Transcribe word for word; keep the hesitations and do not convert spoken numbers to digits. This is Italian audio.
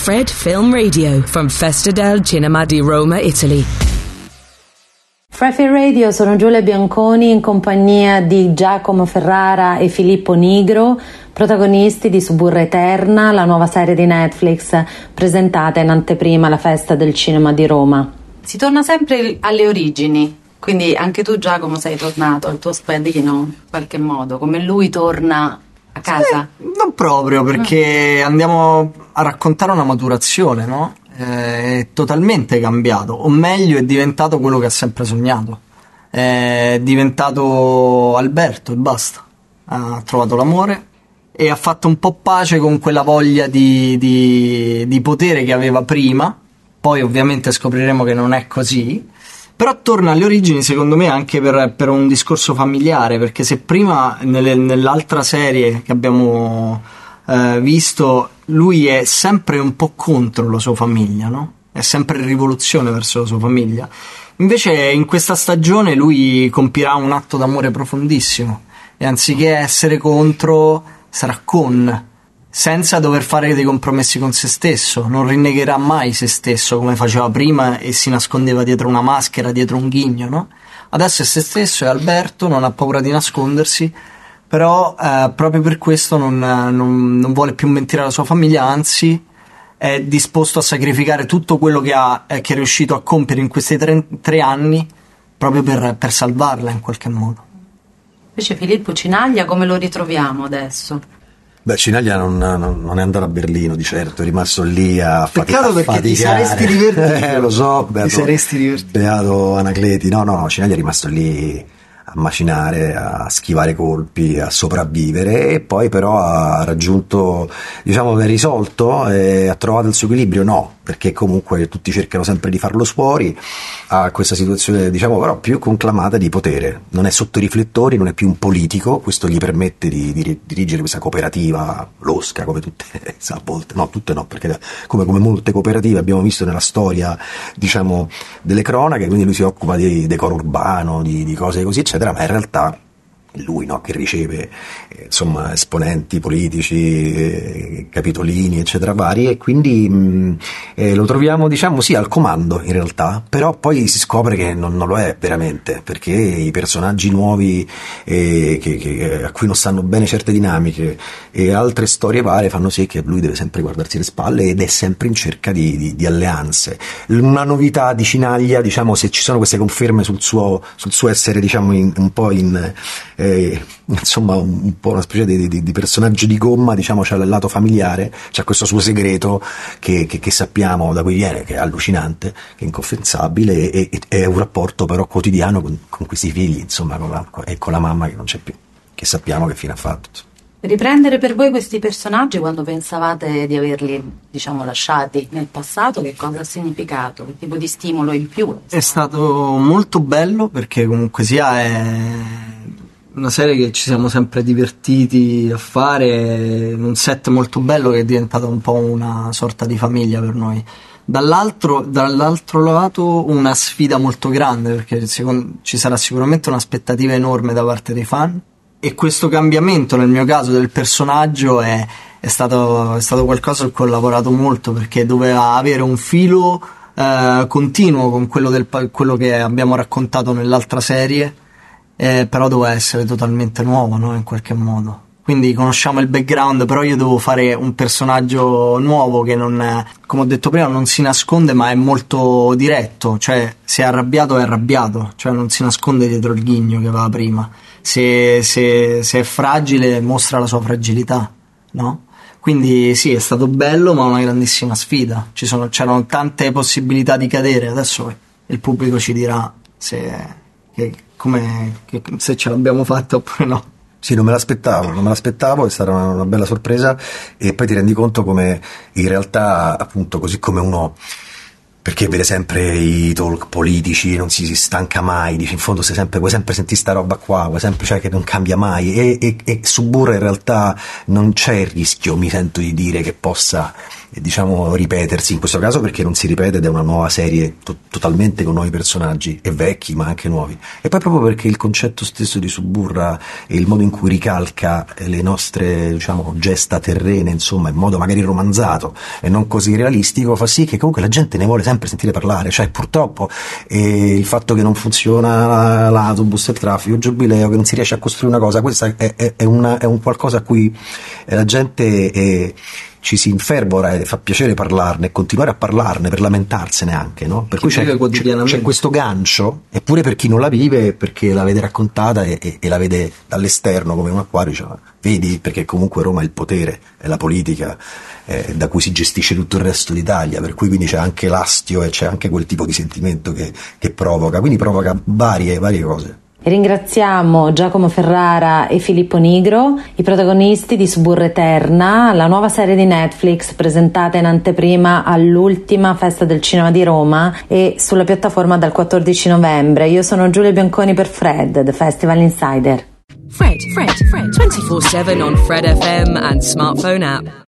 Fred Film Radio from Festa del Cinema di Roma, Italy. Fred Film Radio, sono Giulia Bianconi in compagnia di Giacomo Ferrara e Filippo Nigro, protagonisti di Suburra Eterna, la nuova serie di Netflix presentata in anteprima alla Festa del Cinema di Roma. Si torna sempre alle origini, quindi anche tu, Giacomo, sei tornato al tuo spadino in qualche modo, come lui torna a casa. Eh, non proprio, perché mm. andiamo a raccontare una maturazione, no? È totalmente cambiato, o meglio è diventato quello che ha sempre sognato, è diventato Alberto e basta, ha trovato l'amore e ha fatto un po' pace con quella voglia di, di, di potere che aveva prima. Poi ovviamente scopriremo che non è così, però torna alle origini secondo me anche per, per un discorso familiare, perché se prima nelle, nell'altra serie che abbiamo eh, visto lui è sempre un po' contro la sua famiglia, no? È sempre in rivoluzione verso la sua famiglia. Invece in questa stagione lui compirà un atto d'amore profondissimo e anziché essere contro sarà con, senza dover fare dei compromessi con se stesso. Non rinnegherà mai se stesso come faceva prima e si nascondeva dietro una maschera, dietro un ghigno, no? Adesso è se stesso, è Alberto, non ha paura di nascondersi, però eh, proprio per questo non, non, non vuole più mentire alla sua famiglia, anzi è disposto a sacrificare tutto quello che, ha, eh, che è riuscito a compiere in questi tre, tre anni proprio per, per salvarla in qualche modo. Invece Filippo Cinaglia come lo ritroviamo adesso? Beh, Cinaglia non, non, non è andato a Berlino di certo, è rimasto lì a faticare. Peccato perché ti saresti divertito. Eh, lo so, beato, ti saresti divertito. Beato Anacleti. No, no, no, Cinaglia è rimasto lì a macinare, a schivare colpi, a sopravvivere, e poi però ha raggiunto, diciamo, è risolto e ha trovato il suo equilibrio. No, perché comunque tutti cercano sempre di farlo fuori, ha questa situazione, diciamo, però più conclamata di potere, non è sotto i riflettori, non è più un politico, questo gli permette di, di dirigere questa cooperativa losca come tutte, a volte, no, tutte no, perché come, come molte cooperative abbiamo visto nella storia, diciamo, delle cronache, quindi lui si occupa di decoro urbano, di, di cose così eccetera, ma in realtà lui, no, che riceve eh, insomma esponenti politici, eh, capitolini eccetera vari, e quindi mh, eh, lo troviamo, diciamo, sì, al comando in realtà, però poi si scopre che non, non lo è veramente, perché i personaggi nuovi eh, che, che, a cui non stanno bene certe dinamiche e altre storie varie fanno sì che lui deve sempre guardarsi le spalle ed è sempre in cerca di, di, di alleanze. Una novità di Cinaglia, diciamo, se ci sono queste conferme sul suo, sul suo essere, diciamo, in, un po' in Eh, insomma un, un po' una specie di, di, di personaggio di gomma, diciamo, c'ha il lato familiare, c'ha questo suo segreto che, che, che sappiamo da cui viene, che è allucinante, che è inconfessabile, e, e è un rapporto però quotidiano con, con questi figli, insomma, con la, e con la mamma che non c'è più, che sappiamo che fine ha fatto. Riprendere per voi questi personaggi quando pensavate di averli, diciamo, lasciati nel passato, che cosa ha significato? Che tipo di stimolo in più? È stato molto bello, perché comunque sia è una serie che ci siamo sempre divertiti a fare, un set molto bello che è diventato un po' una sorta di famiglia per noi. Dall'altro, dall'altro lato una sfida molto grande, perché secondo, ci sarà sicuramente un'aspettativa enorme da parte dei fan, e questo cambiamento nel mio caso del personaggio è, è, stato, è stato qualcosa su cui ho lavorato molto, perché doveva avere un filo eh, continuo con quello, del, quello che abbiamo raccontato nell'altra serie, Eh, però doveva essere totalmente nuovo, no? In qualche modo. Quindi conosciamo il background, però io devo fare un personaggio nuovo che non è, come ho detto prima, non si nasconde, ma è molto diretto, cioè se è arrabbiato è arrabbiato, cioè non si nasconde dietro il ghigno che aveva prima. Se, se, se è fragile mostra la sua fragilità, no? Quindi sì, è stato bello, ma una grandissima sfida. Ci sono, c'erano tante possibilità di cadere, adesso il pubblico ci dirà se... Che, come, che, se ce l'abbiamo fatta oppure no. Sì, non me l'aspettavo, non me l'aspettavo, è stata una, una bella sorpresa, e poi ti rendi conto come in realtà, appunto, così come uno, perché vede sempre i talk politici, non si, si stanca mai, dice in fondo sei sempre, vuoi sempre sentire sta roba qua, vuoi sempre, cioè che non cambia mai, e, e, e Suburra in realtà non c'è il rischio, mi sento di dire, che possa diciamo ripetersi in questo caso, perché non si ripete ed è una nuova serie to- totalmente con nuovi personaggi e vecchi ma anche nuovi, e poi proprio perché il concetto stesso di Suburra e il modo in cui ricalca le nostre, diciamo, gesta terrene, insomma, in modo magari romanzato e non così realistico, fa sì che comunque la gente ne vuole sempre sentire parlare. Cioè purtroppo eh, il fatto che non funziona l'autobus, il traffico, il giubileo, che non si riesce a costruire una cosa, questa è, è, è, una, è un qualcosa a cui la gente è, ci si infervora e fa piacere parlarne e continuare a parlarne per lamentarsene anche, no? Per chi cui c'è, c'è, c'è questo gancio, eppure per chi non la vive, perché la vede raccontata e, e, e la vede dall'esterno come un acquario, cioè, vedi, perché comunque Roma è il potere, è la politica eh, da cui si gestisce tutto il resto d'Italia, per cui quindi c'è anche l'astio e c'è anche quel tipo di sentimento che, che provoca, quindi provoca varie, varie cose. Ringraziamo Giacomo Ferrara e Filippo Nigro, i protagonisti di Suburra Eterna, la nuova serie di Netflix presentata in anteprima all'ultima Festa del Cinema di Roma e sulla piattaforma dal quattordici novembre. Io sono Giulia Bianconi per Fred, The Festival Insider. Fred, Fred, Fred, twenty-four seven on Fred F M and smartphone app.